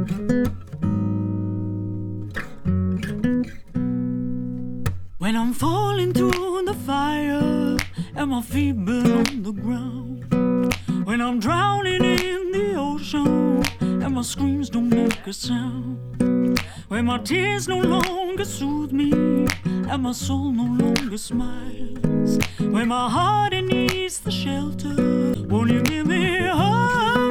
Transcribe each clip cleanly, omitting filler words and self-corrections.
When I'm falling through the fire and my feet burn on the ground, when I'm drowning in the ocean and my screams don't make a sound, when my tears no longer soothe me and my soul no longer smiles, when my heart needs the shelter, won't you give me hope,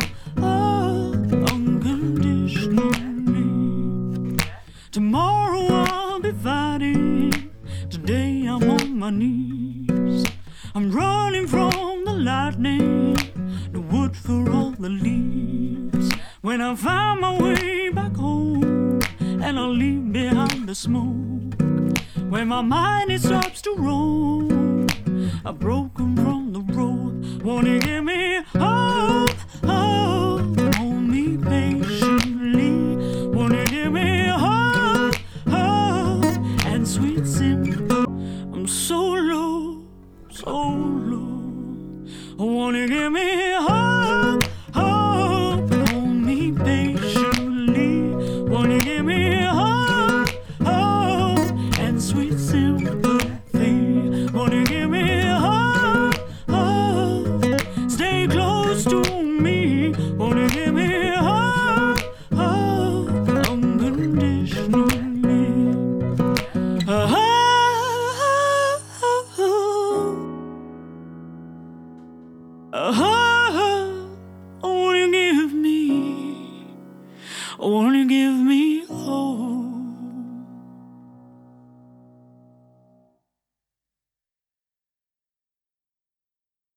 unconditionally? Tomorrow I'll be fighting, today I'm on my knees. I'm running from the lightning, the wood for all the leaves. When I find my way back home and I leave behind the smoke, when my mind it stops to roam, I'm broken from the road. Won't you give me hope, hope, hold me patiently. Won't you give me hope, hope, and sweet simple. I'm so low, so low. Won't you give me hope, hope, hold me patiently. Won't you give me hope, hope, and sweet sympathy. Won't you give me hope, hope, stay close to me. Won't you give me hope, hope, unconditionally. Oh,